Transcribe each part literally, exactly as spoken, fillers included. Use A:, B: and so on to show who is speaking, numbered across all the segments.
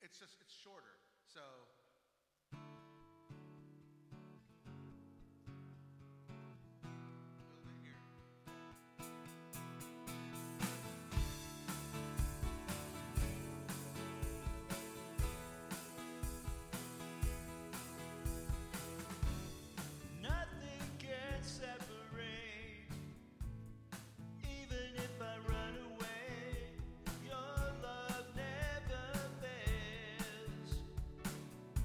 A: It's just it's shorter. So build it here.
B: Nothing can separate, even if I run away. Your love never fails.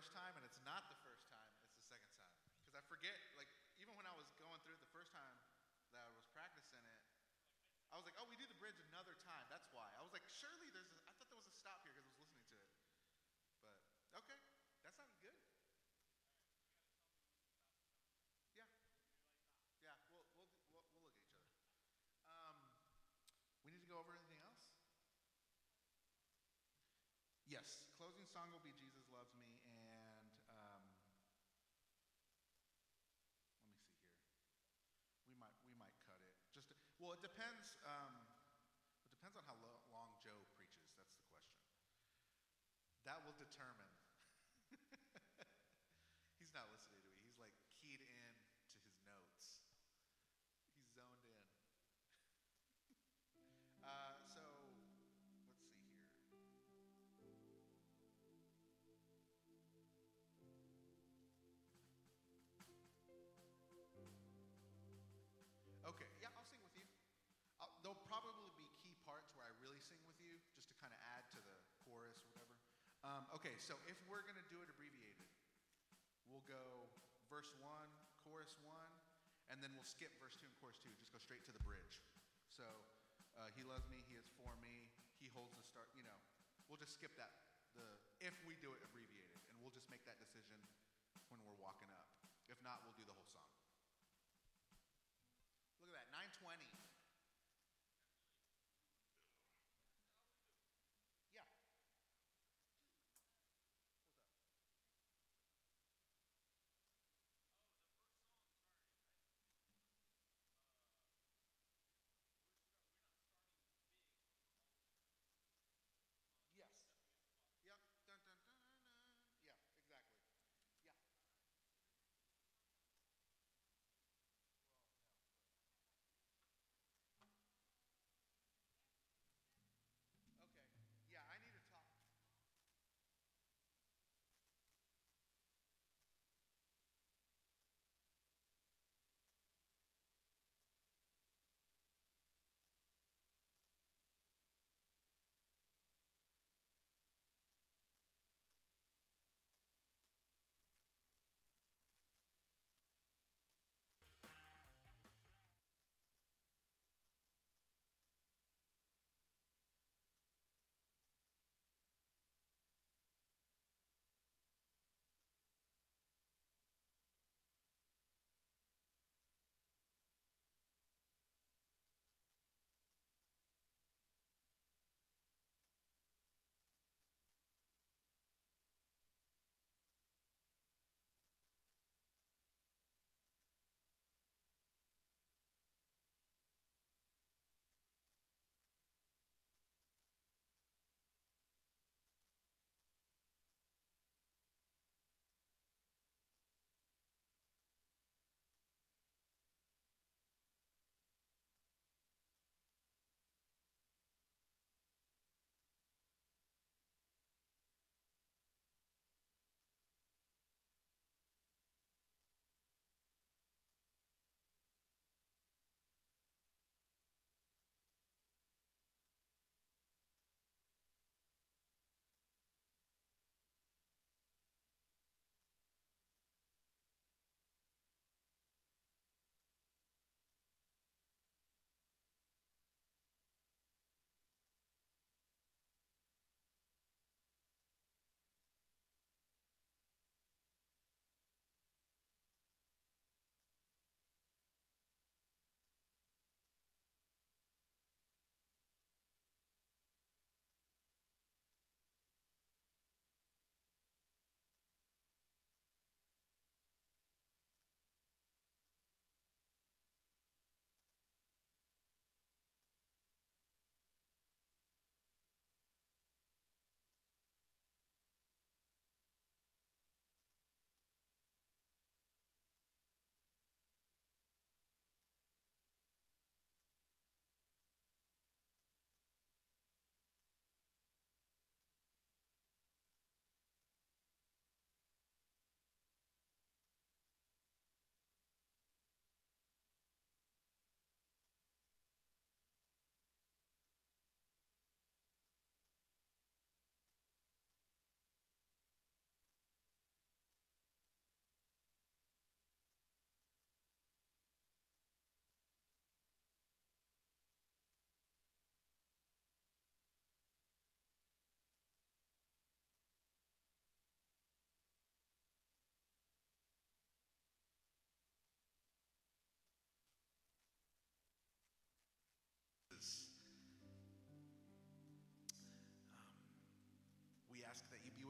A: first time, and it's not the first time, it's the second time. Because I forget, like, even when I was going through it the first time that I was practicing it, I was like, oh, we do the bridge another time. That's why. I was like, surely there's a, I thought there was a stop here because I was listening to it. But, okay, that sounded good. Yeah. Yeah, we'll, we'll, we'll, we'll look at each other. Um, we need to go over anything else? Yes, closing song will be Jesus Loves Me, and um, let me see here. We might we might cut it. Just to, well, it depends. Um, it depends on how lo- long Joe preaches. That's the question. That will determine. He's not listening to me. He's like keyed in to his notes. He's zoned in. uh, so let's see here. Okay, yeah, I'll sing with you. I'll, there'll probably be key parts where I really sing with you, just to kind of add to the chorus or whatever. Um, okay, so if we're going to do it abbreviated, we'll go verse one, chorus one, and then we'll skip verse two and chorus two, just go straight to the bridge. So, uh, he loves me, he is for me, he holds the start, you know, we'll just skip that, the if we do it abbreviated, and we'll just make that decision when we're walking up. If not, we'll do the whole song. Look at that, nine twenty. Yeah. What's up? Yes. Yep. Dun, dun, dun, dun. Yeah, exactly. Yeah. Well, no.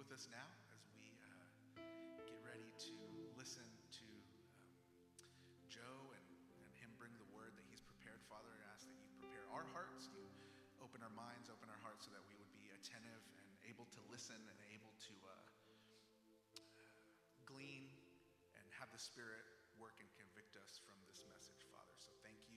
A: with us now as we uh, get ready to listen to um, Joe and, and him bring the word that he's prepared. Father, I ask that you prepare our hearts, you open our minds, open our hearts so that we would be attentive and able to listen and able to uh, glean and have the Spirit work and convict us from this message, Father. So thank you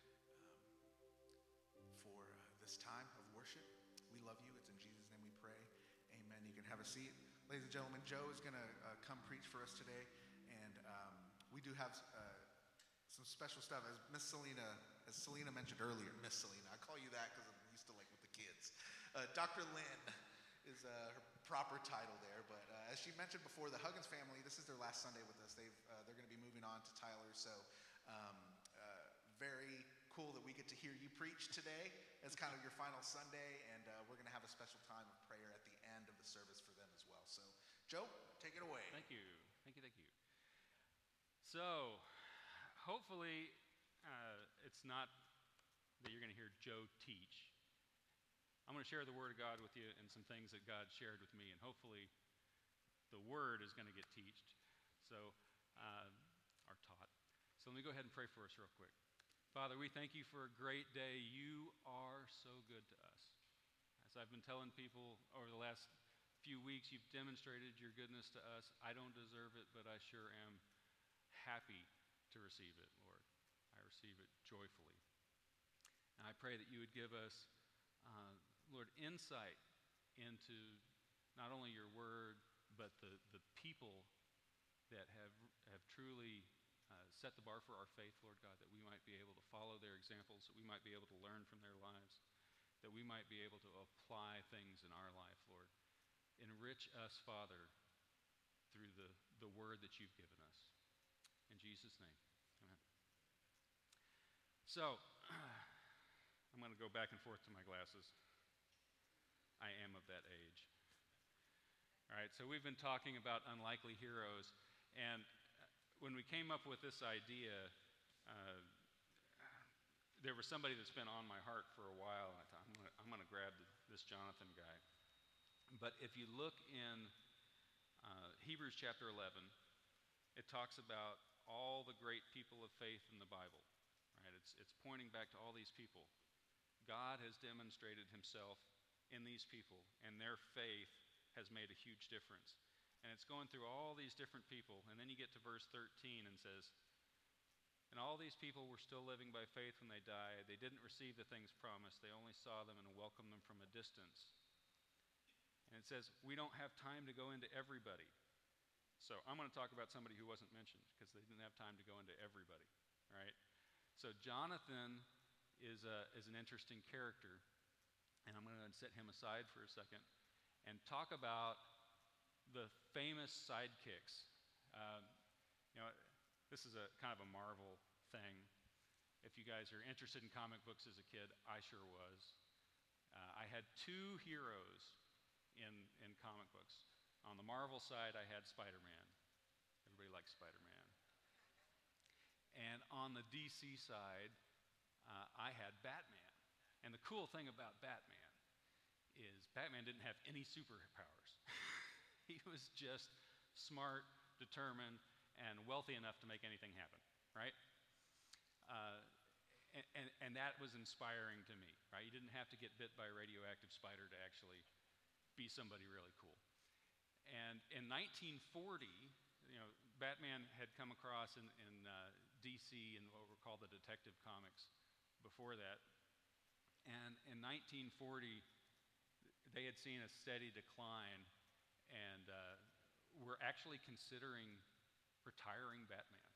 A: um, for uh, this time of worship. We love you. It's in Jesus' name we pray. Amen. You can have a seat. Ladies and gentlemen, Joe is going to uh, come preach for us today. And um, we do have uh, some special stuff. As Miss Selena, as Selena mentioned earlier, Miss Selena, I call you that because I'm used to like with the kids. Uh, Doctor Lynn is uh, her proper title there. But uh, as she mentioned before, the Huggins family, this is their last Sunday with us. They've, uh, they're going to be moving on to Tyler. So um, uh, very cool that we get to hear you preach today. It's kind of your final Sunday, and uh, we're going to have a special time of prayer at the end of the service for them as well. So, Joe, take it away.
C: Thank you. Thank you, thank you. So, hopefully, uh, it's not that you're going to hear Joe teach. I'm going to share the Word of God with you and some things that God shared with me, and hopefully the Word is going to get taught, so, uh, or taught. So let me go ahead and pray for us real quick. Father, we thank you for a great day. You are so good to us. As I've been telling people over the last few weeks, you've demonstrated your goodness to us. I don't deserve it, but I sure am happy to receive it, Lord. I receive it joyfully. And I pray that you would give us, uh, Lord, insight into not only your word, but the, the people that have, have truly Uh, set the bar for our faith, Lord God, that we might be able to follow their examples, that we might be able to learn from their lives, that we might be able to apply things in our life, Lord. Enrich us, Father, through the, the word that you've given us. In Jesus' name, amen. So, I'm going to go back and forth to my glasses. I am of that age. All right, so we've been talking about unlikely heroes, and when we came up with this idea, uh, there was somebody that's been on my heart for a while. I thought, I'm gonna, I'm gonna grab this Jonathan guy. But if you look in uh, Hebrews chapter eleven, it talks about all the great people of faith in the Bible. Right? It's, it's pointing back to all these people. God has demonstrated himself in these people, and their faith has made a huge difference. And it's going through all these different people. And then you get to verse thirteen and says, and all these people were still living by faith when they died. They didn't receive the things promised. They only saw them and welcomed them from a distance. And it says, we don't have time to go into everybody. So I'm going to talk about somebody who wasn't mentioned because they didn't have time to go into everybody, right? So Jonathan is, a, is an interesting character. And I'm going to set him aside for a second and talk about the famous sidekicks. Um, you know, this is a kind of a Marvel thing. If you guys are interested in comic books as a kid, I sure was. Uh, I had two heroes in, in comic books. On the Marvel side, I had Spider-Man. Everybody likes Spider-Man. And on the D C side, uh, I had Batman. And the cool thing about Batman is Batman didn't have any superpowers. He was just smart, determined, and wealthy enough to make anything happen, right? Uh, and, and, and that was inspiring to me, right? You didn't have to get bit by a radioactive spider to actually be somebody really cool. And in nineteen forty, you know, Batman had come across in, in uh, D C in what were called the Detective Comics before that. And in nineteen forty, they had seen a steady decline and uh, were actually considering retiring Batman.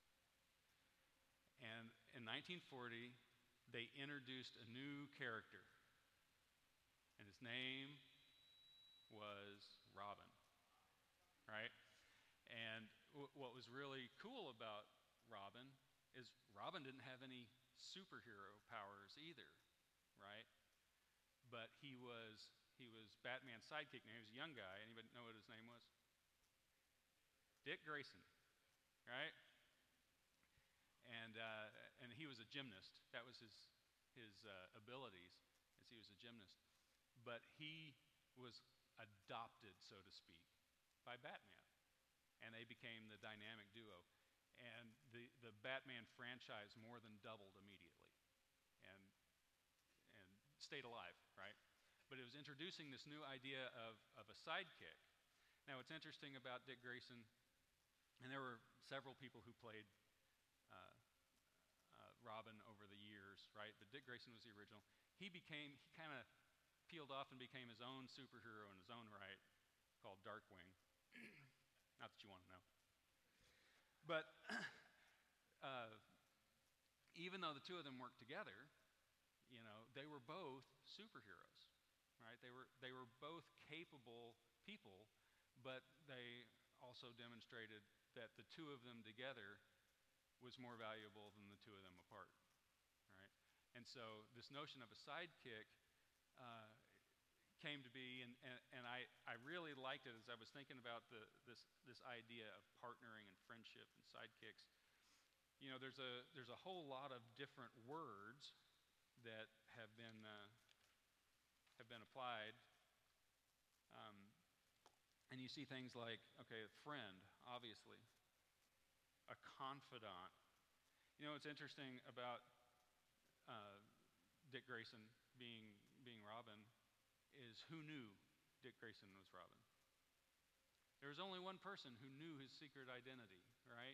C: And in nineteen forty, they introduced a new character, and his name was Robin, right? And w- what was really cool about Robin is Robin didn't have any superhero powers either, right? But he was he was Batman's sidekick. Now, he was a young guy. Anybody know what his name was? Dick Grayson, right? And uh, and he was a gymnast. That was his his uh, abilities, as he was a gymnast. But he was adopted, so to speak, by Batman. And they became the dynamic duo. And the, the Batman franchise more than doubled immediately and, and stayed alive, right? But it was introducing this new idea of, of a sidekick. Now, what's interesting about Dick Grayson, and there were several people who played uh, uh, Robin over the years, right? But Dick Grayson was the original. He became, he kind of peeled off and became his own superhero in his own right, called Darkwing. Not that you want to know. But uh, even though the two of them worked together, you know, they were both superheroes, right? They were, they were both capable people, but they also demonstrated that the two of them together was more valuable than the two of them apart, right? And so this notion of a sidekick uh, came to be, and, and, and I, I really liked it as I was thinking about the, this, this idea of partnering and friendship and sidekicks. You know, there's a, there's a whole lot of different words that have been, uh, have been applied. Um, and you see things like, okay, a friend, obviously, a confidant. You know, what's interesting about uh, Dick Grayson being, being Robin is who knew Dick Grayson was Robin? There was only one person who knew his secret identity, right?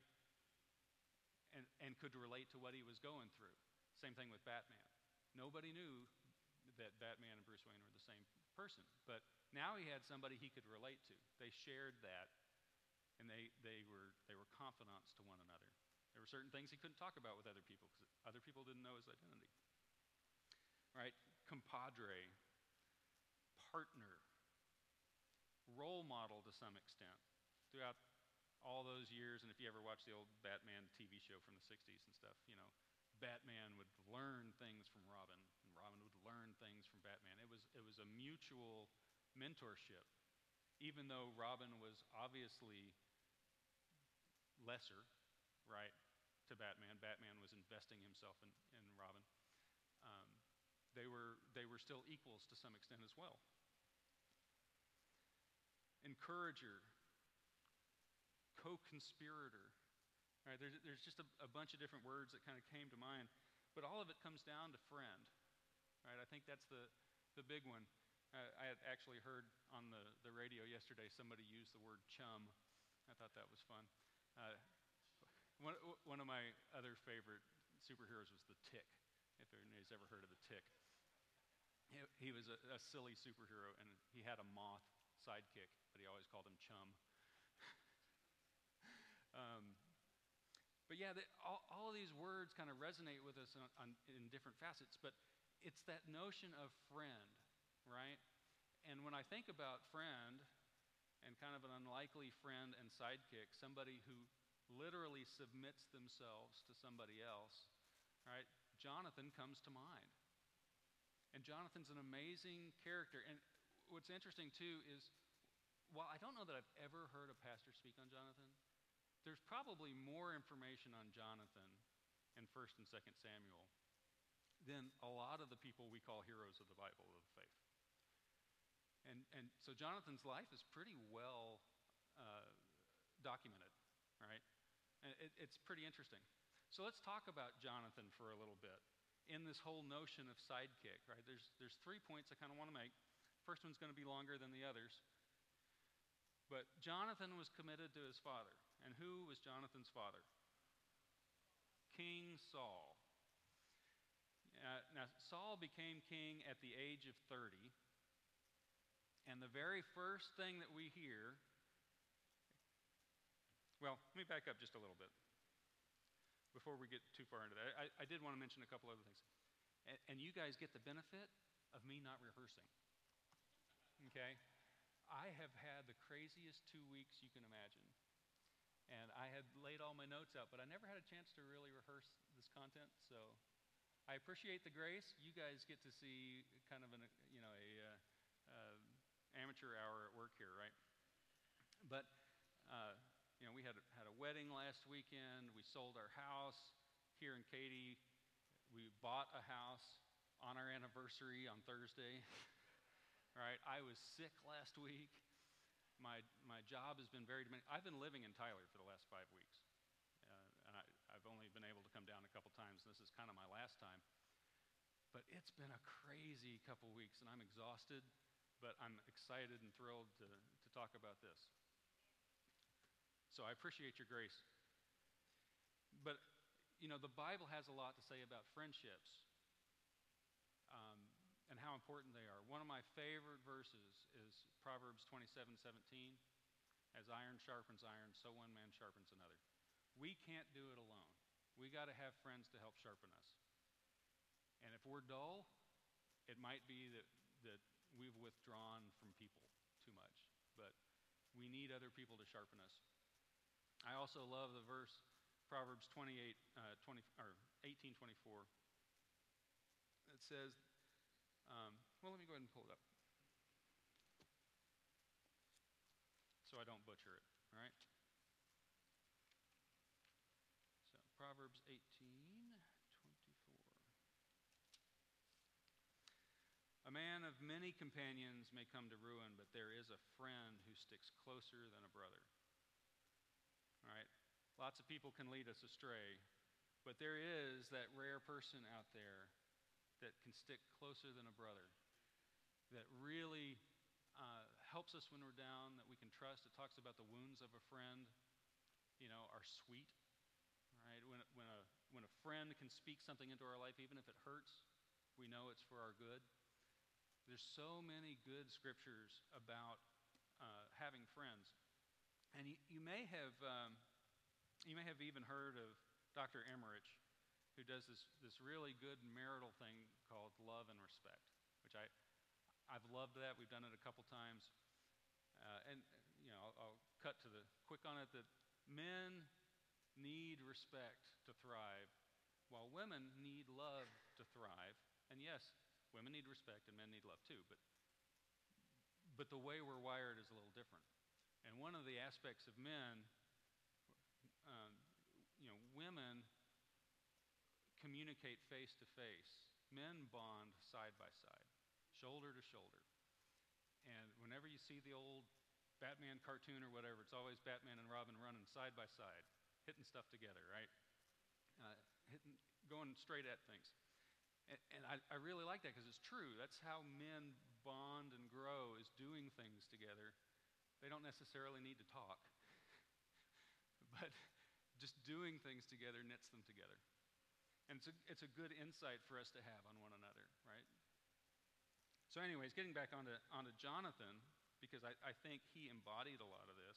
C: And, and could relate to what he was going through. Same thing with Batman. Nobody knew that Batman and Bruce Wayne were the same person. But now he had somebody he could relate to. They shared that, and they, they, were, they were confidants to one another. There were certain things he couldn't talk about with other people because other people didn't know his identity. Right? Compadre. Partner, role model to some extent throughout all those years. And if you ever watch the old Batman T V show from the sixties and stuff, you know, Batman would learn things from Robin, and Robin would learn things from Batman. It was, it was a mutual mentorship, even though Robin was obviously lesser, right, to Batman. Batman was investing himself in, in Robin. Um, they were, they were still equals to some extent as well. Encourager, co-conspirator, right? There's, there's just a, a bunch of different words that kind of came to mind, but all of it comes down to friend, right? I think that's the, the big one. Uh, I had actually heard on the, the radio yesterday somebody use the word chum. I thought that was fun. Uh, one, one of my other favorite superheroes was the Tick, if anybody's ever heard of the Tick. He, he was a, a silly superhero, and he had a moth sidekick, but he always called him Chum. um, but yeah, they, all, all of these words kind of resonate with us on, on, in different facets, but it's that notion of friend, right? And when I think about friend and kind of an unlikely friend and sidekick, somebody who literally submits themselves to somebody else, right? Jonathan comes to mind. And Jonathan's an amazing character. And what's interesting, too, is while I don't know that I've ever heard a pastor speak on Jonathan, there's probably more information on Jonathan in First and Second Samuel than a lot of the people we call heroes of the Bible of the faith. And, and so Jonathan's life is pretty well uh, documented, right? And it, it's pretty interesting. So let's talk about Jonathan for a little bit in this whole notion of sidekick, right? There's, there's three points I kind of want to make. First one's going to be longer than the others. But Jonathan was committed to his father. And who was Jonathan's father? King Saul. Uh, now, Saul became king at the age of thirty. And the very first thing that we hear, well, let me back up just a little bit before we get too far into that. I, I did want to mention a couple other things. And, and you guys get the benefit of me not rehearsing. Okay? I have had the craziest two weeks you can imagine. And I had laid all my notes out, but I never had a chance to really rehearse this content. So I appreciate the grace. You guys get to see kind of an, you know, a uh, uh, amateur hour at work here, right? But uh, you know, we had had a wedding last weekend. We sold our house here in Katy. We bought a house on our anniversary on Thursday. All right, I was sick last week. My my job has been very demanding. I've been living in Tyler for the last five weeks, uh, and I, I've only been able to come down a couple times. And this is kind of my last time. But it's been a crazy couple weeks, and I'm exhausted. But I'm excited and thrilled to to talk about this. So I appreciate your grace. But you know, the Bible has a lot to say about friendships. Um, and how important they are. One of my favorite verses is Proverbs twenty-seven seventeen. As iron sharpens iron, so one man sharpens another. We can't do it alone. We got to have friends to help sharpen us. And if we're dull, it might be that, that we've withdrawn from people too much. But we need other people to sharpen us. I also love the verse, Proverbs twenty-eight, uh, twenty, or eighteen twenty-four. It says, Um, well, let me go ahead and pull it up so I don't butcher it, all right? So, Proverbs eighteen twenty-four. A man of many companions may come to ruin, but there is a friend who sticks closer than a brother. All right? Lots of people can lead us astray, but there is that rare person out there that can stick closer than a brother, that really uh, helps us when we're down, that we can trust. It talks about the wounds of a friend, you know, are sweet, right? When, when, a, when a friend can speak something into our life, even if it hurts, we know it's for our good. There's so many good scriptures about uh, having friends. And you, you may have um, you may have even heard of Doctor Emmerich, who does this, this really good marital thing called love and respect, which I, I've loved that. We've done it a couple times. Uh, and, you know, I'll, I'll cut to the quick on it that men need respect to thrive, while women need love to thrive. And yes, women need respect and men need love too, but, but the way we're wired is a little different. And one of the aspects of men, um, you know, women communicate face to face. Men bond side by side, shoulder to shoulder. And whenever you see the old Batman cartoon or whatever, it's always Batman and Robin running side by side, hitting stuff together, right? Uh, hitting, going straight at things. And, and I, I really like that because it's true. That's how men bond and grow, is doing things together. They don't necessarily need to talk, but just doing things together knits them together. And it's a, it's a good insight for us to have on one another, right? So anyways, getting back onto, onto Jonathan, because I, I think he embodied a lot of this.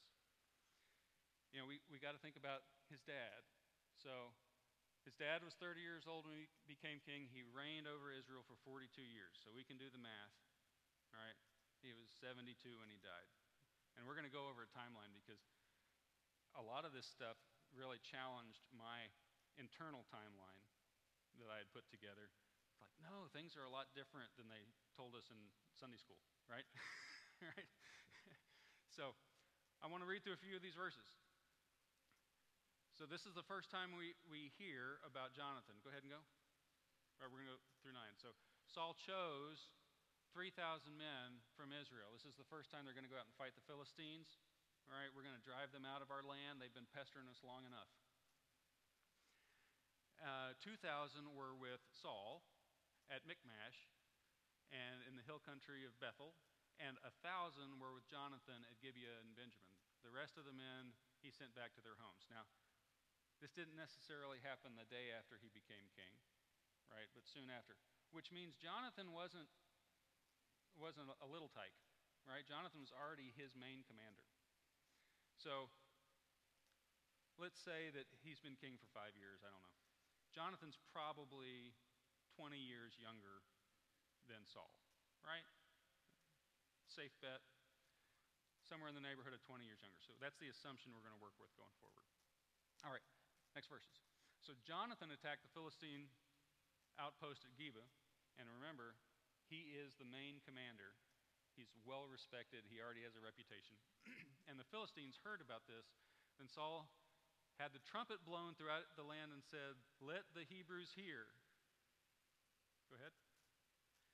C: You know, we, we got to think about his dad. So his dad was thirty years old when he became king. He reigned over Israel for forty-two years. So we can do the math, all right? He was seventy-two when he died. And we're going to go over a timeline because a lot of this stuff really challenged my internal timeline that I had put together. It's like, no, things are a lot different than they told us in Sunday school, right? Right? So I want to read through a few of these verses. So this is the first time we, we hear about Jonathan. Go ahead and go. All right, we're going to go through nine. So Saul chose three thousand men from Israel. This is the first time they're going to go out and fight the Philistines. All right, we're going to drive them out of our land. They've been pestering us long enough. Uh, two thousand were with Saul at Michmash and in the hill country of Bethel, and one thousand were with Jonathan at Gibeah and Benjamin. The rest of the men he sent back to their homes. Now, this didn't necessarily happen the day after he became king, right, but soon after, which means Jonathan wasn't, wasn't a little tyke, right? Jonathan was already his main commander. So let's say that he's been king for five years, I don't know. Jonathan's probably twenty years younger than Saul, right? Safe bet. Somewhere in the neighborhood of twenty years younger. So that's the assumption we're going to work with going forward. All right, next verses. So Jonathan attacked the Philistine outpost at Gibeah. And remember, he is the main commander. He's well respected. He already has a reputation. And the Philistines heard about this. Then Saul had the trumpet blown throughout the land and said, "Let the Hebrews hear." Go ahead. So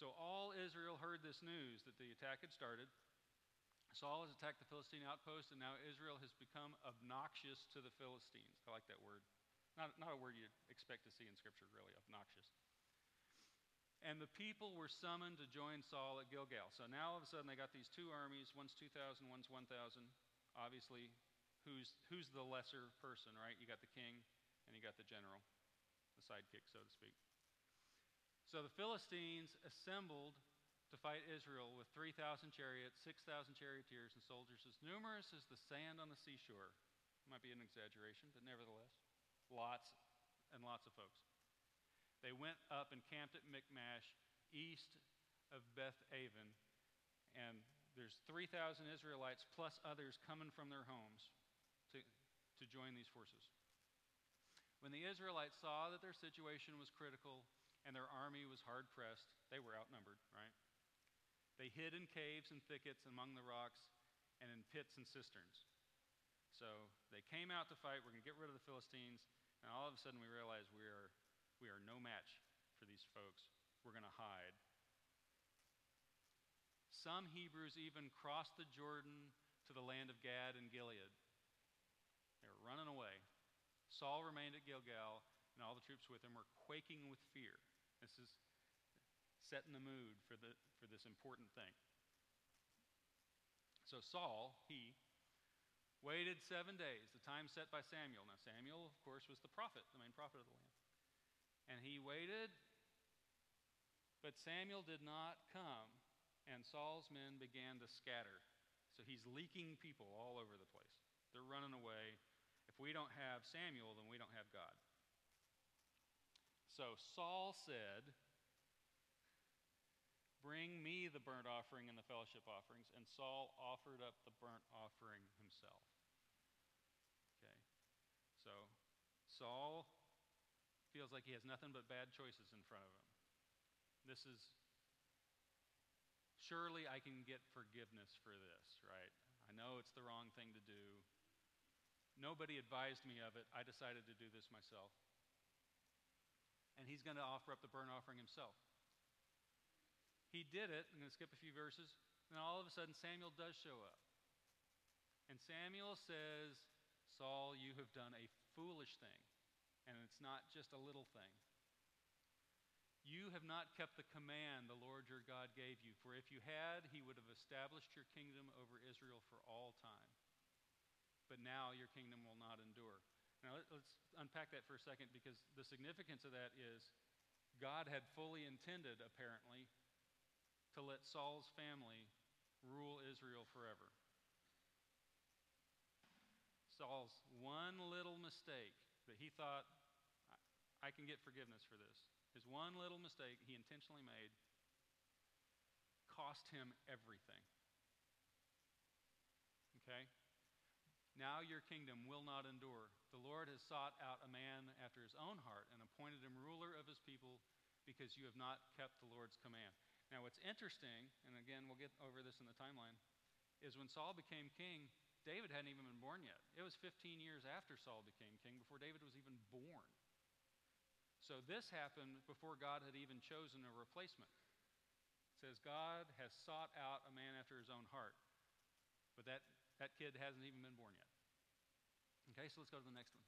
C: So all Israel heard this news that the attack had started. Saul has attacked the Philistine outpost, and now Israel has become obnoxious to the Philistines. I like that word. Not, not a word you'd expect to see in Scripture, really, obnoxious. And the people were summoned to join Saul at Gilgal. So now all of a sudden they got these two armies, one's two thousand, one's one thousand. Obviously, who's, who's the lesser person, right? You got the king and you got the general, the sidekick, so to speak. So the Philistines assembled to fight Israel with three thousand chariots, six thousand charioteers, and soldiers as numerous as the sand on the seashore. Might be an exaggeration, but nevertheless, lots and lots of folks. They went up and camped at Michmash, east of Beth Aven, and there's three thousand Israelites plus others coming from their homes to, to join these forces. When the Israelites saw that their situation was critical and their army was hard-pressed, they were outnumbered, right? They hid in caves and thickets among the rocks and in pits and cisterns. So they came out to fight. We're going to get rid of the Philistines. And all of a sudden we realize we are, we are no match for these folks. We're going to hide. Some Hebrews even crossed the Jordan to the land of Gad and Gilead. They were running away. Saul remained at Gilgal, and all the troops with him were quaking with fear. This is setting the mood for, the, for this important thing. So Saul, he, waited seven days, the time set by Samuel. Now Samuel, of course, was the prophet, the main prophet of the land. And he waited, but Samuel did not come, and Saul's men began to scatter. So he's leaking people all over the place. They're running away. If we don't have Samuel, then we don't have God. So Saul said, "Bring me the burnt offering and the fellowship offerings." And Saul offered up the burnt offering himself. Okay. So Saul feels like he has nothing but bad choices in front of him. This is, surely I can get forgiveness for this, right? I know it's the wrong thing to do. Nobody advised me of it. I decided to do this myself. And he's going to offer up the burnt offering himself. He did it. I'm going to skip a few verses. And all of a sudden, Samuel does show up. And Samuel says, "Saul, you have done a foolish thing. And it's not just a little thing. You have not kept the command the Lord your God gave you. For if you had, he would have established your kingdom over Israel for all time. But now your kingdom will not endure." Now let's unpack that for a second, because the significance of that is God had fully intended, apparently, to let Saul's family rule Israel forever. Saul's one little mistake that he thought, I can get forgiveness for this. His one little mistake he intentionally made cost him everything. Okay? Now your kingdom will not endure. The Lord has sought out a man after his own heart and appointed him ruler of his people, because you have not kept the Lord's command. Now what's interesting, and again we'll get over this in the timeline, is when Saul became king, David hadn't even been born yet. It was fifteen years after Saul became king before David was even born. So this happened before God had even chosen a replacement. It says God has sought out a man after his own heart. But that, that kid hasn't even been born yet. Okay, so let's go to the next one.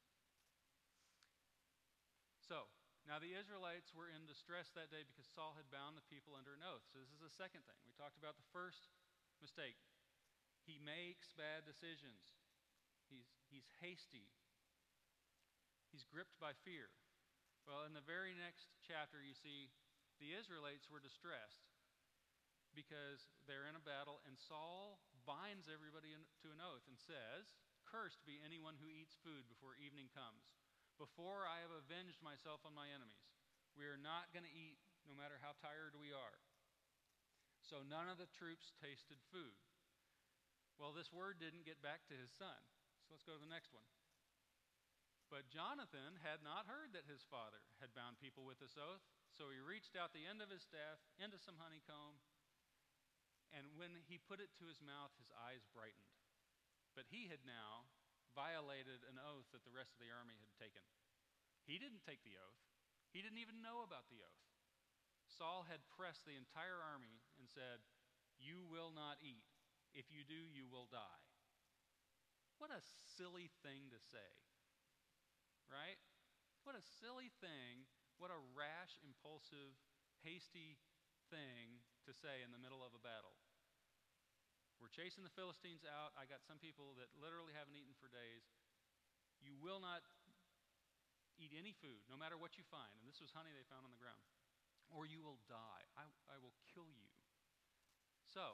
C: So, now the Israelites were in distress that day because Saul had bound the people under an oath. So this is the second thing. We talked about the first mistake. He makes bad decisions. He's, he's hasty. He's gripped by fear. Well, in the very next chapter, you see the Israelites were distressed because they're in a battle, and Saul binds everybody in, to an oath and says, "Cursed be anyone who eats food before evening comes, before I have avenged myself on my enemies. We are not going to eat no matter how tired we are." So none of the troops tasted food. Well, this word didn't get back to his son. So let's go to the next one. But Jonathan had not heard that his father had bound people with this oath, so he reached out the end of his staff into some honeycomb, and when he put it to his mouth, his eyes brightened. But he had now violated an oath that the rest of the army had taken. He didn't take the oath. He didn't even know about the oath. Saul had pressed the entire army and said, "You will not eat. If you do, you will die." What a silly thing to say, right? What a silly thing, what a rash, impulsive, hasty thing to say in the middle of a battle. We're chasing the Philistines out. I got some people that literally haven't eaten for days. You will not eat any food, no matter what you find. And this was honey they found on the ground. Or you will die. I, I will kill you. So,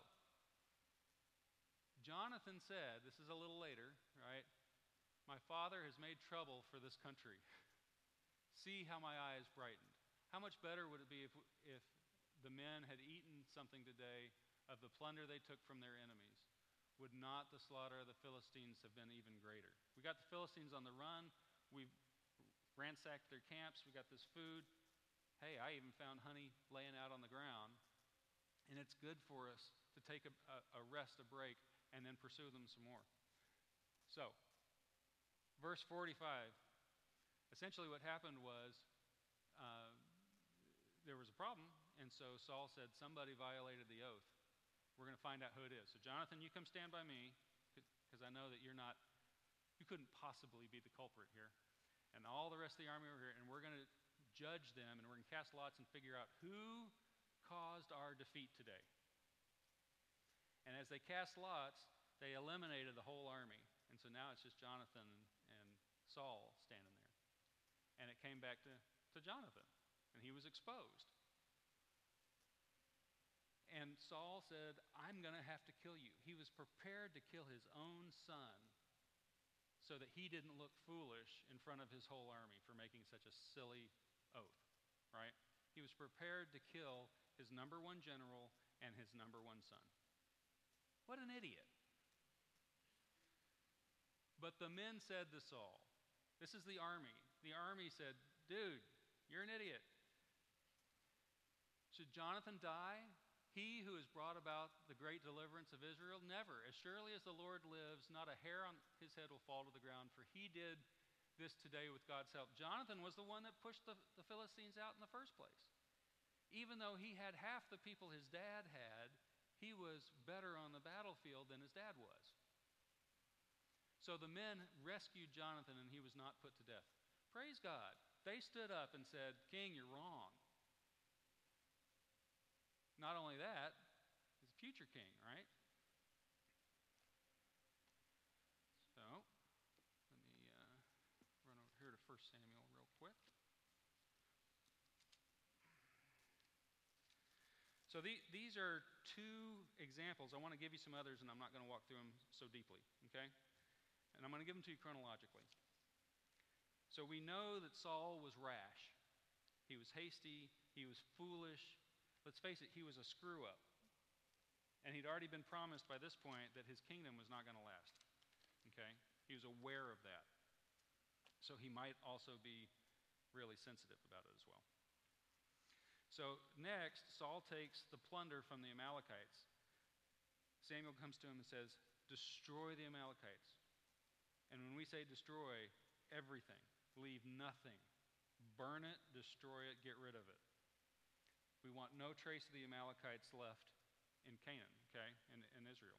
C: Jonathan said, this is a little later, right? My father has made trouble for this country. See how my eyes brightened. How much better would it be if, if the men had eaten something today of the plunder they took from their enemies? Would not the slaughter of the Philistines have been even greater? We got the Philistines on the run. We've ransacked their camps. We got this food. Hey, I even found honey laying out on the ground. And it's good for us to take a, a, a rest, a break, and then pursue them some more. So, verse forty-five. Essentially what happened was uh, there was a problem, and so Saul said, somebody violated the oath. We're going to find out who it is. So Jonathan, you come stand by me, because I know that you're not, you couldn't possibly be the culprit here. And all the rest of the army over here, and we're going to judge them, and we're going to cast lots and figure out who caused our defeat today. And as they cast lots, they eliminated the whole army. And so now it's just Jonathan and, and Saul standing there. And it came back to, to Jonathan, and he was exposed. And Saul said, I'm going to have to kill you. He was prepared to kill his own son so that he didn't look foolish in front of his whole army for making such a silly oath, right? He was prepared to kill his number one general and his number one son. What an idiot. But the men said to Saul, this is the army. The army said, dude, you're an idiot. Should Jonathan die? He who has brought about the great deliverance of Israel? Never. As surely as the Lord lives, not a hair on his head will fall to the ground, for he did this today with God's help. Jonathan was the one that pushed the, the Philistines out in the first place. Even though he had half the people his dad had, he was better on the battlefield than his dad was. So the men rescued Jonathan, and he was not put to death. Praise God. They stood up and said, King, you're wrong. Not only that, he's a future king, right? So, let me uh, run over here to First Samuel real quick. So the, these are two examples. I want to give you some others, and I'm not going to walk through them so deeply, okay? And I'm going to give them to you chronologically. So we know that Saul was rash. He was hasty. He was foolish. Let's face it, he was a screw-up. And he'd already been promised by this point that his kingdom was not going to last, okay? He was aware of that. So he might also be really sensitive about it as well. So next, Saul takes the plunder from the Amalekites. Samuel comes to him and says, destroy the Amalekites. And when we say destroy, everything, leave nothing. Burn it, destroy it, get rid of it. We want no trace of the Amalekites left in Canaan, okay, in, in Israel.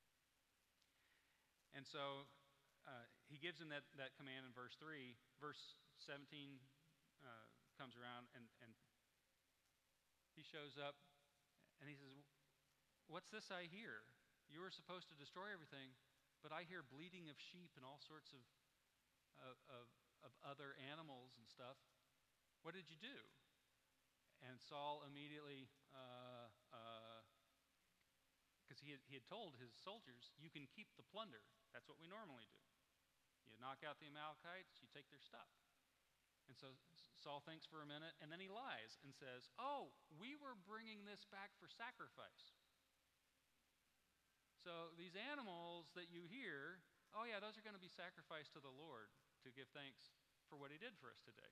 C: And so uh, he gives him that, that command in verse three. Verse seventeen uh, comes around, and, and he shows up, and he says, what's this I hear? You were supposed to destroy everything, but I hear bleating of sheep and all sorts of, of, of, of other animals and stuff. What did you do? And Saul immediately, because uh, uh, he, he had told his soldiers, you can keep the plunder. That's what we normally do. You knock out the Amalekites, you take their stuff. And so Saul thinks for a minute, and then he lies and says, oh, we were bringing this back for sacrifice. So these animals that you hear, oh yeah, those are going to be sacrificed to the Lord to give thanks for what he did for us today.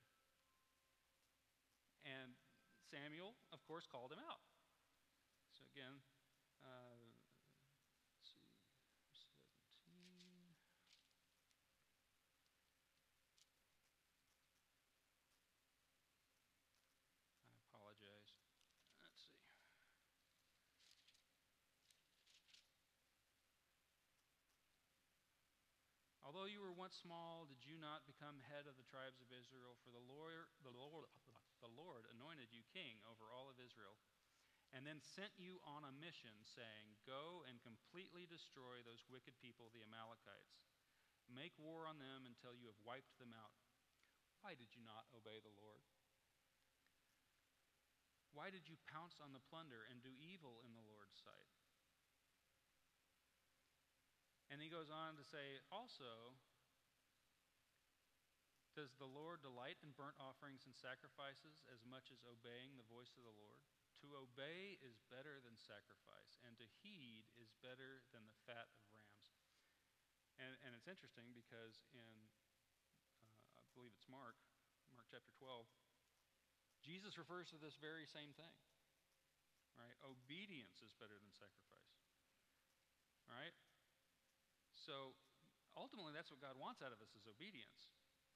C: And Samuel, of course, called him out. So again, uh, let's see, seventeen. I apologize. Although you were once small, did you not become head of the tribes of Israel? For the Lord, the Lord, the Lord anointed you king over all of Israel, and then sent you on a mission, saying, Go and completely destroy those wicked people, the Amalekites. Make war on them until you have wiped them out. Why did you not obey the Lord? Why did you pounce on the plunder and do evil in the Lord's sight? And he goes on to say, also, does the Lord delight in burnt offerings and sacrifices as much as obeying the voice of the Lord? To obey is better than sacrifice, and to heed is better than the fat of rams. And, and it's interesting because in, uh, I believe it's Mark, Mark chapter twelve, Jesus refers to this very same thing, right? Obedience is better than sacrifice, right? So ultimately, that's what God wants out of us is obedience.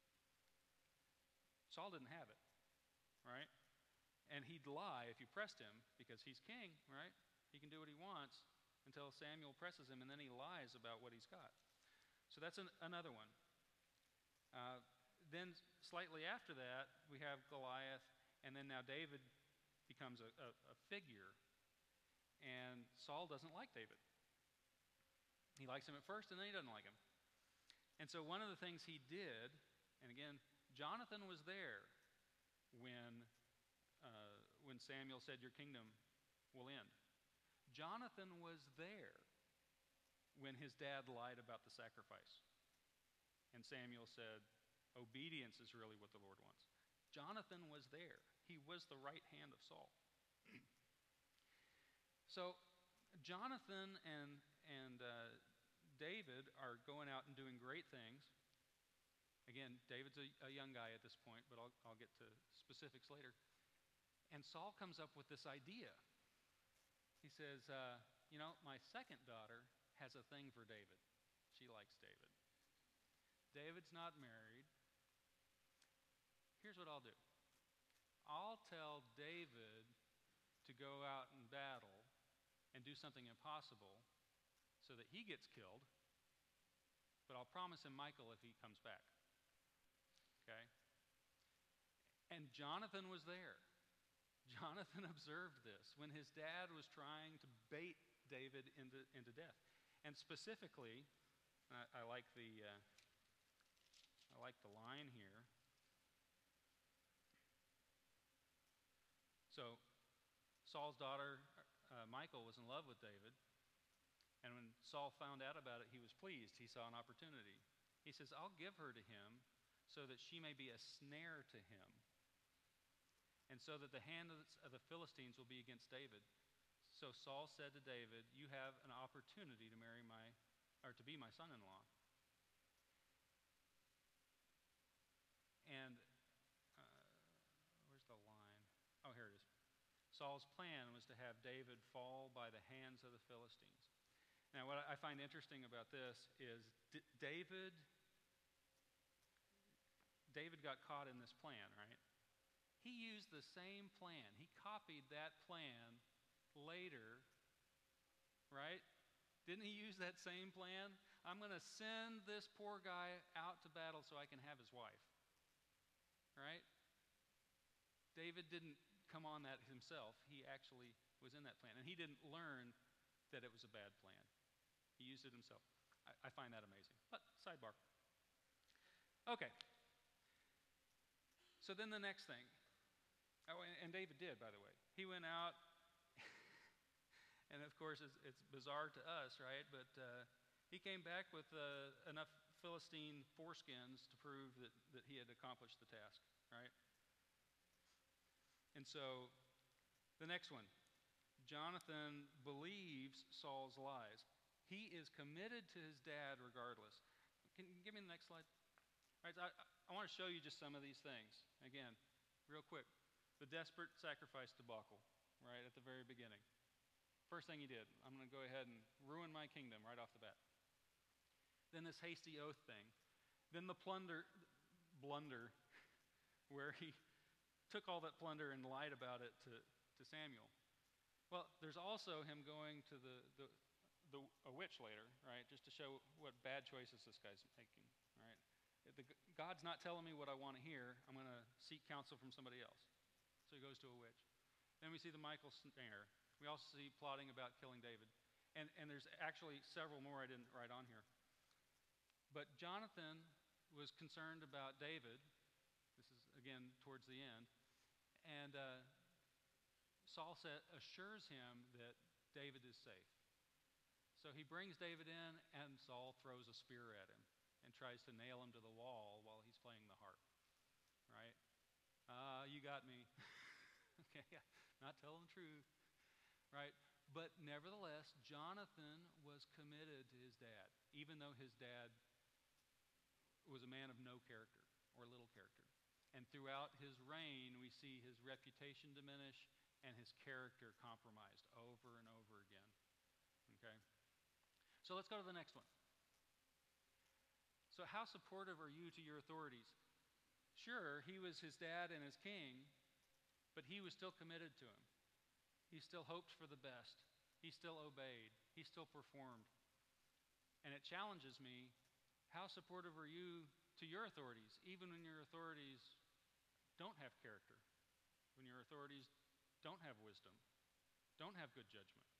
C: Saul didn't have it, right? And he'd lie if you pressed him because he's king, right? He can do what he wants until Samuel presses him, and then he lies about what he's got. So that's an, another one. Uh, then slightly after that, we have Goliath, and then now David becomes a, a, a figure, and Saul doesn't like David. He likes him at first, and then he doesn't like him. And so one of the things he did, and again, Jonathan was there when, uh, when Samuel said, your kingdom will end. Jonathan was there when his dad lied about the sacrifice. And Samuel said, obedience is really what the Lord wants. Jonathan was there. He was the right hand of Saul. So Jonathan and, and uh, David are going out and doing great things. Again, David's a, a young guy at this point, but I'll, I'll get to specifics later. And Saul comes up with this idea. He says, uh, you know, my second daughter has a thing for David. She likes David. David's not married. Here's what I'll do. I'll tell David to go out and battle and do something impossible so that he gets killed, but I'll promise him Michal if he comes back. Okay? And Jonathan was there. Jonathan observed this when his dad was trying to bait David into, into death. And specifically, I, I like the uh, I like the line here. So Saul's daughter, uh, Michal, was in love with David. And when Saul found out about it, he was pleased. He saw an opportunity. He says, I'll give her to him so that she may be a snare to him, and so that the hand of the, of the Philistines will be against David. So Saul said to David, you have an opportunity to marry my, or to be my son-in-law. And uh, where's the line? Oh, here it is. Saul's plan was to have David fall by the hands of the Philistines. Now, what I find interesting about this is D- David, David got caught in this plan, right? He used the same plan. He copied that plan later, right? Didn't he use that same plan? I'm going to send this poor guy out to battle so I can have his wife, right? David didn't come on that himself. He actually was in that plan, and he didn't learn that it was a bad plan. He used it himself. I, I find that amazing. But sidebar. Okay. So then the next thing. Oh, and, and David did, by the way. He went out, and of course it's, it's bizarre to us, right? But uh, he came back with uh, enough Philistine foreskins to prove that, that he had accomplished the task, right? And so the next one. Jonathan believes Saul's lies. He is committed to his dad regardless. Can you give me the next slide? All right, so I, I want to show you just some of these things. Again, real quick. The desperate sacrifice debacle, right, at the very beginning. First thing he did, I'm going to go ahead and ruin my kingdom right off the bat. Then this hasty oath thing. Then the plunder, blunder, where he took all that plunder and lied about it to, to Samuel. Well, there's also him going to the, the, the, a witch later, right? Just to show what bad choices this guy's making, right? The, God's not telling me what I want to hear. I'm going to seek counsel from somebody else. So he goes to a witch. Then we see the Michal snare. We also see plotting about killing David. And, and there's actually several more I didn't write on here. But Jonathan was concerned about David. This is, again, towards the end. And uh, Saul sa- assures him that David is safe. So he brings David in, and Saul throws a spear at him and tries to nail him to the wall while he's playing the harp, right? Ah, uh, you got me. Okay, yeah, not telling the truth, right? But nevertheless, Jonathan was committed to his dad, even though his dad was a man of no character or little character. And throughout his reign, we see his reputation diminish and his character compromised over and over again. Okay? So let's go to the next one. So how supportive are you to your authorities? Sure, he was his dad and his king, but he was still committed to him. He still hoped for the best. He still obeyed. He still performed. And it challenges me, how supportive are you to your authorities, even when your authorities don't have character, when your authorities don't have wisdom, don't have good judgment?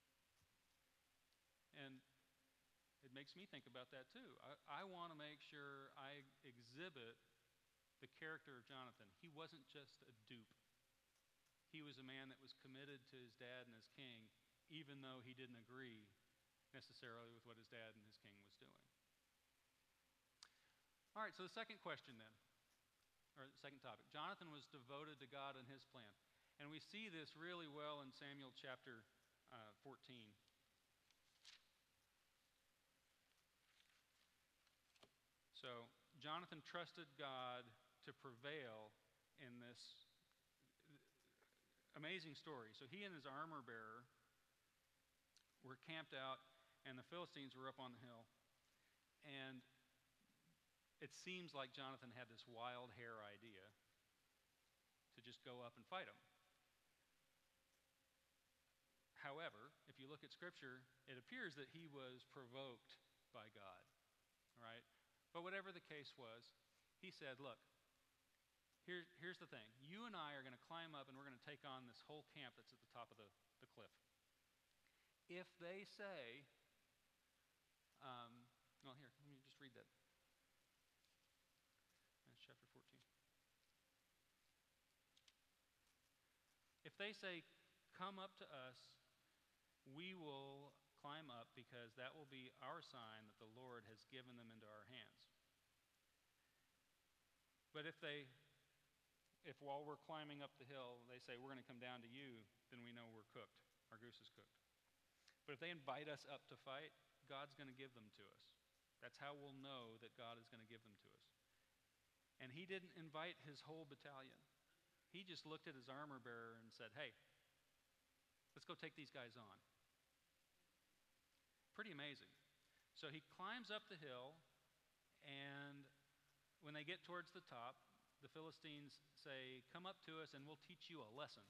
C: And it makes me think about that too. I, I want to make sure I exhibit the character of Jonathan. He wasn't just a dupe. He was a man that was committed to his dad and his king, even though he didn't agree necessarily with what his dad and his king was doing. All right, so the second question then, or the second topic. Jonathan was devoted to God and his plan. And we see this really well in Samuel chapter uh, fourteen. So Jonathan trusted God to prevail in this amazing story. So he and his armor bearer were camped out, and the Philistines were up on the hill. And it seems like Jonathan had this wild hair idea to just go up and fight them. However, if you look at Scripture, it appears that he was provoked by God, right? But whatever the case was, he said, look, here, here's the thing. You and I are going to climb up, and we're going to take on this whole camp that's at the top of the, the cliff. If they say, um, well, here, let me just read that. That's chapter fourteen. If they say, come up to us, we will climb up, because that will be our sign that the Lord has given them into our hands. But if they, if while we're climbing up the hill, they say, we're going to come down to you, then we know we're cooked. Our goose is cooked. But if they invite us up to fight, God's going to give them to us. That's how we'll know that God is going to give them to us. And he didn't invite his whole battalion. He just looked at his armor bearer and said, hey, let's go take these guys on. Pretty amazing. So he climbs up the hill, and when they get towards the top, the Philistines say, come up to us and we'll teach you a lesson.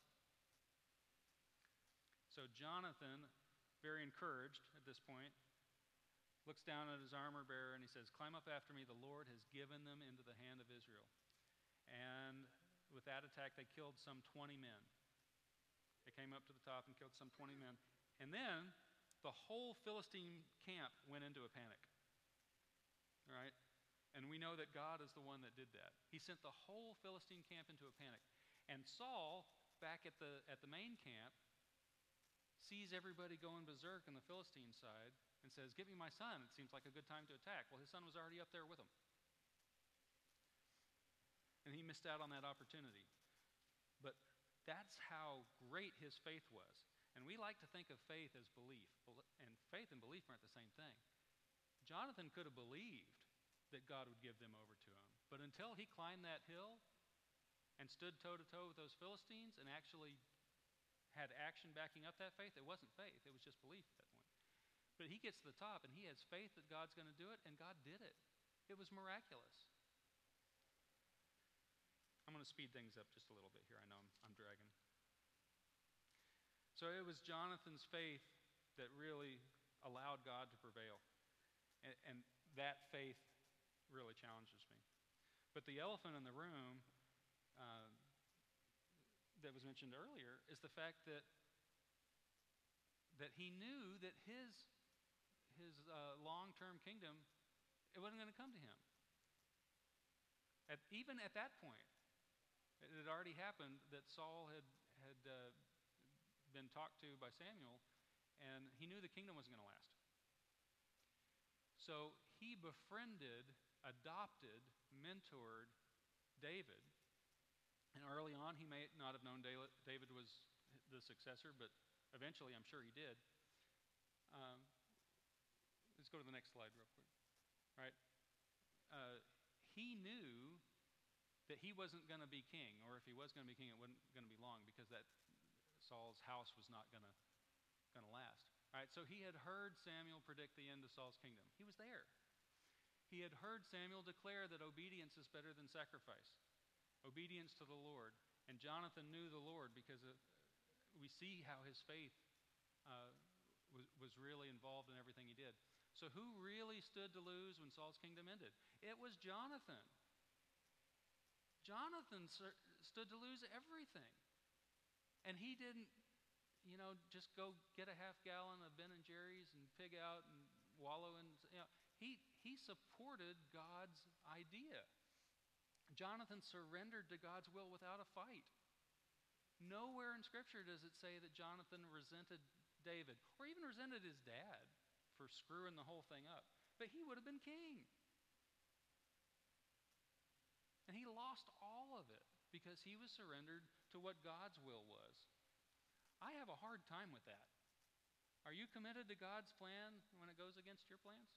C: So Jonathan, very encouraged at this point, looks down at his armor bearer and he says, climb up after me, the Lord has given them into the hand of Israel. And with that attack, they killed some twenty men. They came up to the top and killed some twenty men. And then the whole Philistine camp went into a panic. All right? And we know that God is the one that did that. He sent the whole Philistine camp into a panic. And Saul, back at the at the main camp, sees everybody going berserk on the Philistine side and says, give me my son. It seems like a good time to attack. Well, his son was already up there with him. And he missed out on that opportunity. But that's how great his faith was. And we like to think of faith as belief. And faith and belief aren't the same thing. Jonathan could have believed that God would give them over to him. But until he climbed that hill and stood toe-to-toe with those Philistines and actually had action backing up that faith, it wasn't faith. It was just belief at that point. But he gets to the top, and he has faith that God's going to do it, and God did it. It was miraculous. I'm going to speed things up just a little bit here. I know I'm, I'm dragging. So it was Jonathan's faith that really allowed God to prevail. And, and that faith really challenges me. But the elephant in the room uh, that was mentioned earlier is the fact that that he knew that his his uh, long-term kingdom, it wasn't going to come to him. At, even at that point, it had already happened that Saul had had uh, been talked to by Samuel, and he knew the kingdom wasn't going to last. So he befriended, adopted, mentored David. And early on, he may not have known David was the successor, but eventually I'm sure he did. Um, let's go to the next slide real quick. Right? Uh, he knew that he wasn't going to be king, or if he was going to be king, it wasn't going to be long, because that Saul's house was not going to going to last. All right, so he had heard Samuel predict the end of Saul's kingdom. He was there. He had heard Samuel declare that obedience is better than sacrifice, obedience to the Lord. And Jonathan knew the Lord because of, we see how his faith uh, was, was really involved in everything he did. So who really stood to lose when Saul's kingdom ended? It was Jonathan. Jonathan stood to lose everything. And he didn't, you know, just go get a half gallon of Ben and Jerry's and pig out and wallow in, you know, he, he supported God's idea. Jonathan surrendered to God's will without a fight. Nowhere in Scripture does it say that Jonathan resented David, or even resented his dad for screwing the whole thing up. But he would have been king. And he lost all of it because he was surrendered to what God's will was. I have a hard time with that. Are you committed to God's plan when it goes against your plans?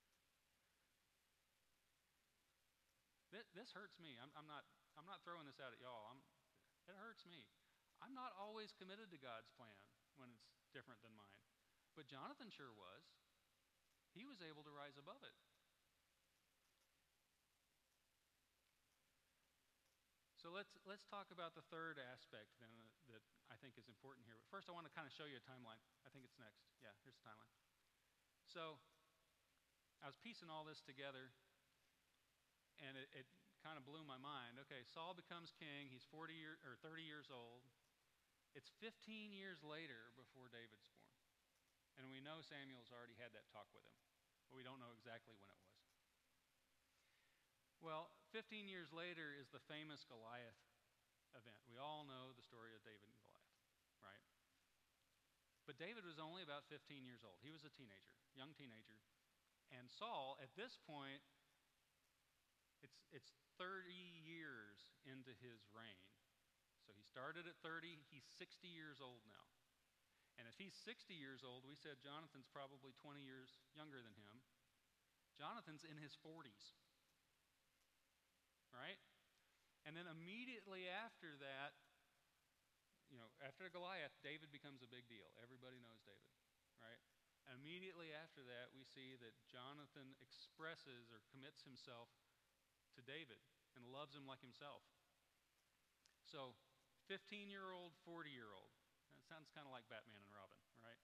C: This, this hurts me. I'm, I'm not. I'm not throwing this out at y'all. I'm, it hurts me. I'm not always committed to God's plan when it's different than mine. But Jonathan sure was. He was able to rise above it. So let's let's talk about the third aspect then uh, that I think is important here. But first, I want to kind of show you a timeline. I think it's next. Yeah, here's the timeline. So I was piecing all this together, and it, it kind of blew my mind. Okay, Saul becomes king. He's forty year, or thirty years old. It's fifteen years later before David's born. And we know Samuel's already had that talk with him, but we don't know exactly when it was. Well, fifteen years later is the famous Goliath event. We all know the story of David and Goliath, right? But David was only about fifteen years old. He was a teenager, young teenager. And Saul, at this point, it's, it's thirty years into his reign. So he started at thirty, he's sixty years old now. And if he's sixty years old, we said Jonathan's probably twenty years younger than him. Jonathan's in his forties. Right? And then immediately after that, you know, after Goliath, David becomes a big deal. Everybody knows David, right? Immediately after that, we see that Jonathan expresses or commits himself to David and loves him like himself. So, fifteen-year-old, forty-year-old. That sounds kind of like Batman and Robin, right?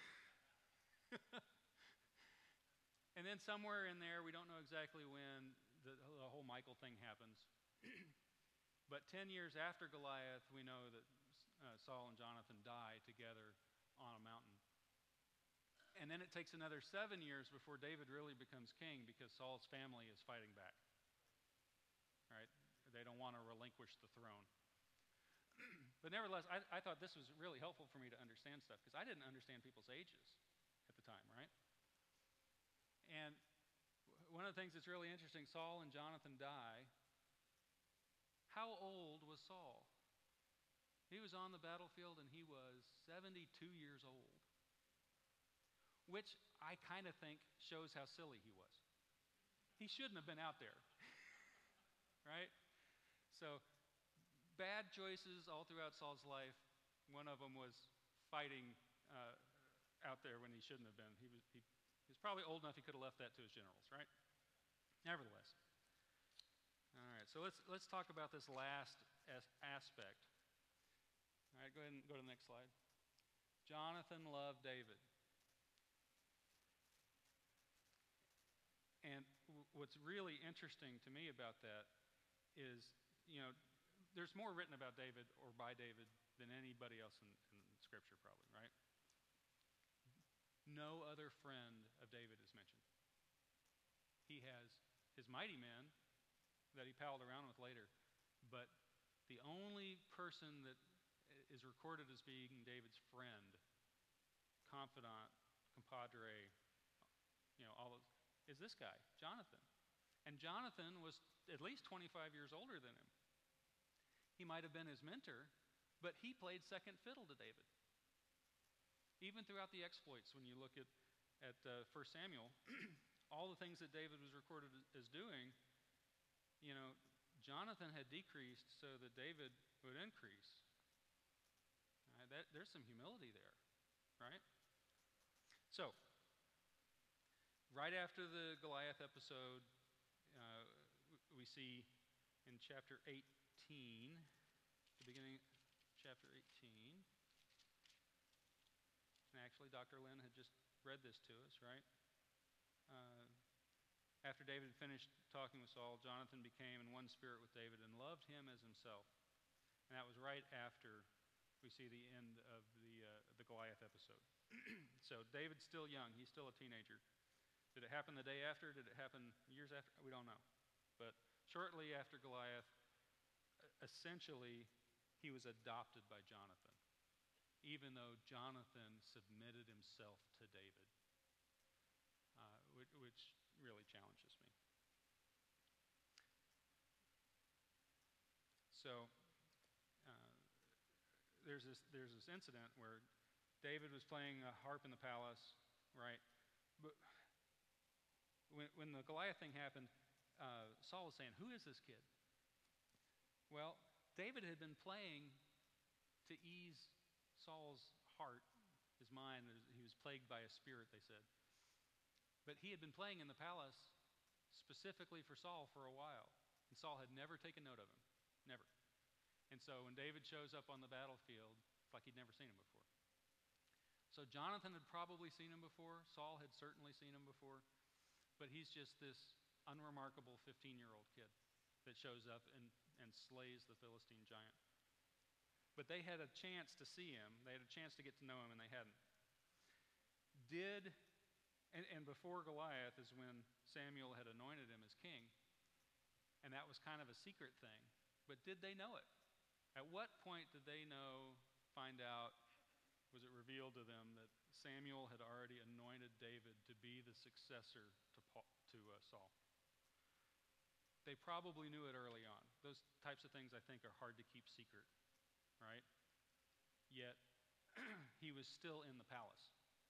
C: And then somewhere in there, we don't know exactly when, The, the whole Michael thing happens. But ten years after Goliath, we know that uh, Saul and Jonathan die together on a mountain. And then it takes another seven years before David really becomes king because Saul's family is fighting back. Right? They don't want to relinquish the throne. But nevertheless, I, I thought this was really helpful for me to understand stuff because I didn't understand people's ages at the time, right? And one of the things that's really interesting, Saul and Jonathan die. How old was Saul? He was on the battlefield and he was seventy-two years old, which I kind of think shows how silly he was. He shouldn't have been out there, right? So, bad choices all throughout Saul's life. One of them was fighting uh, out there when he shouldn't have been. He was, he, he was probably old enough he could have left that to his generals, right? Nevertheless. All right, so let's let's talk about this last as- aspect. All right, go ahead and go to the next slide. Jonathan loved David. And w- what's really interesting to me about that is, you know, there's more written about David or by David than anybody else in, in Scripture, probably, right? No other friend of David is mentioned. He has his mighty men that he palled around with later, but the only person that is recorded as being David's friend, confidant, compadre, you know, all of, is this guy, Jonathan. And Jonathan was at least twenty-five years older than him. He might have been his mentor, but he played second fiddle to David. Even throughout the exploits, when you look at, at uh, First Samuel, all the things that David was recorded as doing, you know, Jonathan had decreased so that David would increase. Uh, that, there's some humility there, right? So, right after the Goliath episode, uh, we see in chapter eighteen, the beginning of chapter eighteen, and actually Doctor Lynn had just read this to us, right? Uh, after David had finished talking with Saul, Jonathan became in one spirit with David and loved him as himself. And that was right after we see the end of the, uh, the Goliath episode. So David's still young. He's still a teenager. Did it happen the day after? Did it happen years after? We don't know. But shortly after Goliath, essentially, he was adopted by Jonathan, even though Jonathan submitted himself to David, uh, which, which really challenges me. So uh, there's this there's this incident where David was playing a harp in the palace, right? But when, when the Goliath thing happened, uh, Saul was saying, "Who is this kid?" Well, David had been playing to ease Saul's heart, his mind. He was plagued by a spirit, they said. But he had been playing in the palace specifically for Saul for a while, and Saul had never taken note of him, never. And so when David shows up on the battlefield, it's like he'd never seen him before. So Jonathan had probably seen him before. Saul had certainly seen him before. But he's just this unremarkable fifteen-year-old kid that shows up and, and slays the Philistine giant. But they had a chance to see him. They had a chance to get to know him, and they hadn't. Did, and, and before Goliath is when Samuel had anointed him as king, and that was kind of a secret thing. But did they know it? At what point did they know, find out, was it revealed to them that Samuel had already anointed David to be the successor to, Paul, to uh, Saul? They probably knew it early on. Those types of things, I think, are hard to keep secret, right? Yet, he was still in the palace.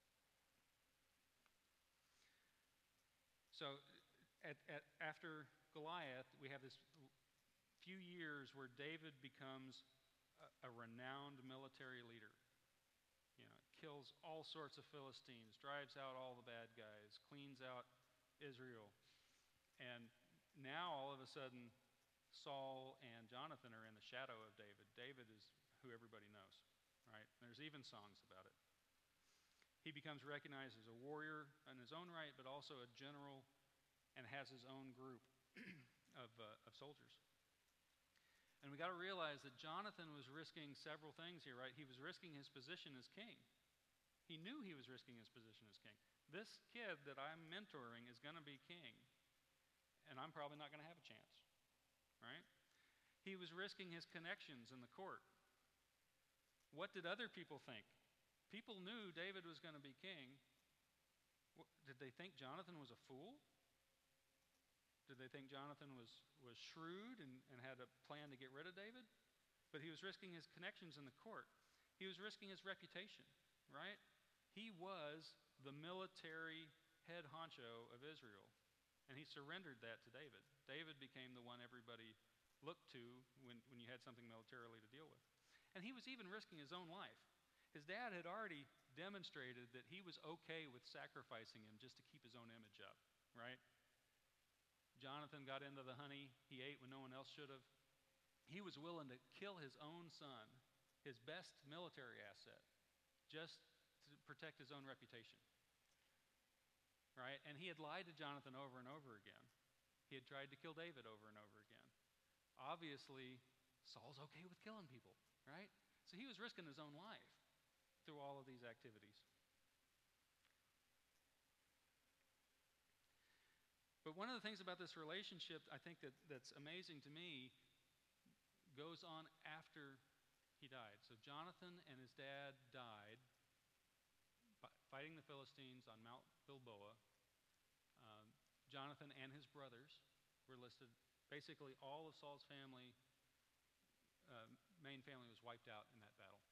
C: So, at, at, after Goliath, we have this few years where David becomes a, a renowned military leader. You know, kills all sorts of Philistines, drives out all the bad guys, cleans out Israel. And now, all of a sudden, Saul and Jonathan are in the shadow of David. David is who everybody knows, right? There's even songs about it. He becomes recognized as a warrior in his own right, but also a general, and has his own group of, uh, of soldiers. And we got to realize that Jonathan was risking several things here, right? He was risking his position as king. He knew he was risking his position as king. This kid that I'm mentoring is going to be king, and I'm probably not going to have a chance, right? He was risking his connections in the court. What did other people think? People knew David was going to be king. What, did they think Jonathan was a fool? Did they think Jonathan was, was shrewd and, and had a plan to get rid of David? But he was risking his connections in the court. He was risking his reputation, right? He was the military head honcho of Israel, and he surrendered that to David. David became the one everybody looked to when, when you had something militarily to deal with. And he was even risking his own life. His dad had already demonstrated that he was okay with sacrificing him just to keep his own image up, right? Jonathan got into the honey. He ate when no one else should have. He was willing to kill his own son, his best military asset, just to protect his own reputation. right? And he had lied to Jonathan over and over again. He had tried to kill David over and over again. Obviously, Saul's okay with killing people, right? So he was risking his own life through all of these activities. But one of the things about this relationship, I think that, that's amazing to me, goes on after he died. So Jonathan and his dad died fighting the Philistines on Mount Gilboa. Um, Jonathan and his brothers were listed. Basically, all of Saul's family, uh, main family, was wiped out in that battle.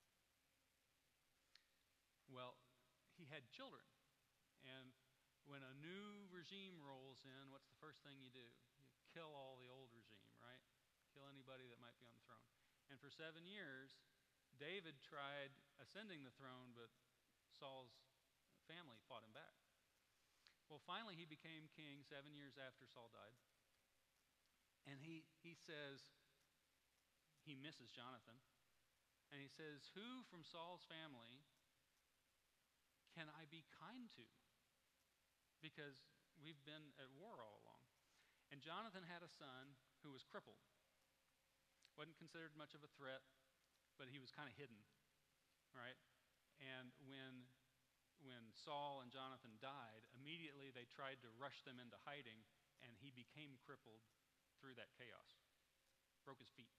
C: Well, he had children, and when a new regime rolls in, what's the first thing you do? You kill all the old regime, right? Kill anybody that might be on the throne. And for seven years, David tried ascending the throne, but Saul's family fought him back. Well, finally, he became king seven years after Saul died. And he, he says, he misses Jonathan. And he says, who from Saul's family can I be kind to? Because we've been at war all along. And Jonathan had a son who was crippled. Wasn't considered much of a threat, but he was kind of hidden, right? And when, when Saul and Jonathan died, immediately they tried to rush them into hiding, and he became crippled through that chaos. Broke his feet.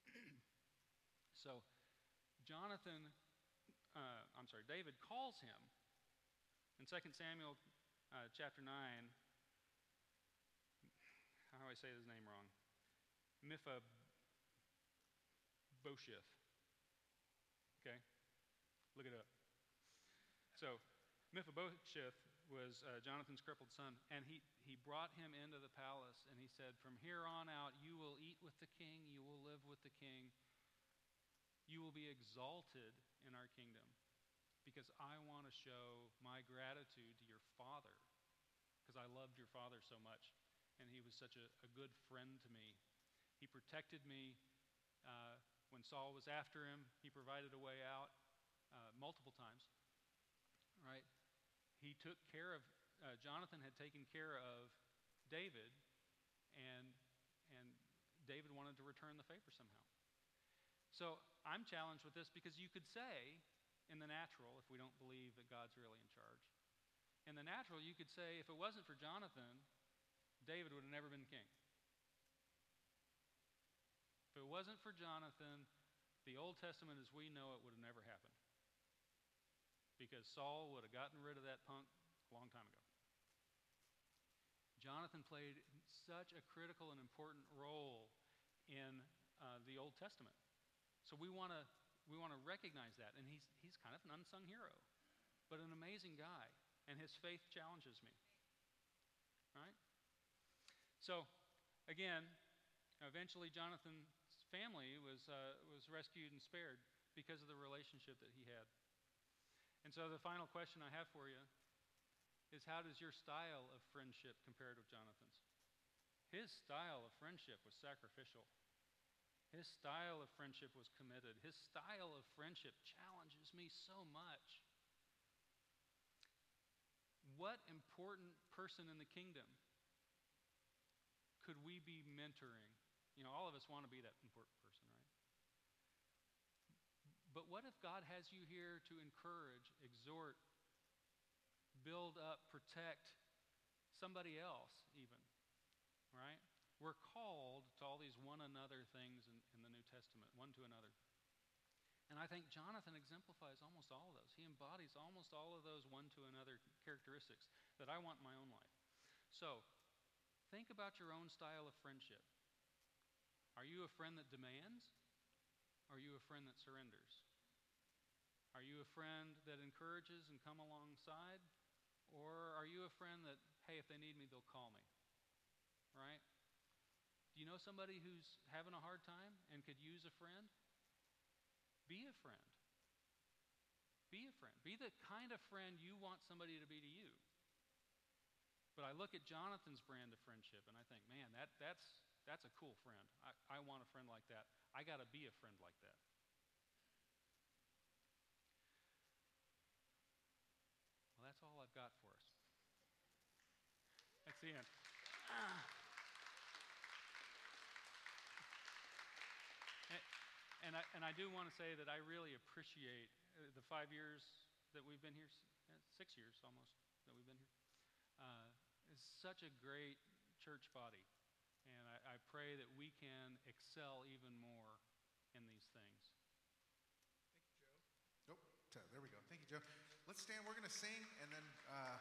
C: So Jonathan, uh, I'm sorry, David calls him in Second Samuel uh, chapter nine. How do I say his name wrong? Mephibosheth. Okay? Look it up. So Mephibosheth was uh, Jonathan's crippled son, and he, he brought him into the palace, and he said, from here on out, you will eat with the king, you will live with the king, you will be exalted in our kingdom, because I want to show my gratitude to your father, because I loved your father so much, and he was such a, a good friend to me. He protected me uh, when Saul was after him. He provided a way out uh, multiple times, right? He took care of, uh, Jonathan had taken care of David, and, and David wanted to return the favor somehow. So I'm challenged with this because you could say, in the natural, if we don't believe that God's really in charge, in the natural, you could say, if it wasn't for Jonathan, David would have never been king. If it wasn't for Jonathan, the Old Testament as we know it would have never happened. Because Saul would have gotten rid of that punk a long time ago. Jonathan played such a critical and important role in uh, the Old Testament. So we want to we want to recognize that, and he's he's kind of an unsung hero, but an amazing guy, and his faith challenges me. Right? So, again, eventually Jonathan's family was uh, was rescued and spared because of the relationship that he had. And so the final question I have for you is, how does your style of friendship compare with Jonathan's? His style of friendship was sacrificial. His style of friendship was committed. His style of friendship challenges me so much. What important person in the kingdom could we be mentoring? You know, all of us want to be that important person, right? But what if God has you here to encourage, exhort, build up, protect somebody else even, right? We're called to all these one another things in, in the New Testament, one to another. And I think Jonathan exemplifies almost all of those. He embodies almost all of those one to another characteristics that I want in my own life. So, think about your own style of friendship. Are you a friend that demands? Are you a friend that surrenders? Are you a friend that encourages and come alongside? Or are you a friend that, hey, if they need me, they'll call me? Right? Do you know somebody who's having a hard time and could use a friend? Be a friend. Be a friend. Be the kind of friend you want somebody to be to you. But I look at Jonathan's brand of friendship and I think, man, that, that's, that's a cool friend. I, I want a friend like that. I got to be a friend like that. Well, that's all I've got for us. That's the end. And, and I and I do want to say that I really appreciate uh, the five years that we've been here, s- uh, six years almost that we've been here. Uh, it's such a great church body, and I, I pray that we can excel even more in these things.
A: Thank you, Joe. Oh, so there we go. Thank you, Joe. Let's stand. We're going to sing, and then uh,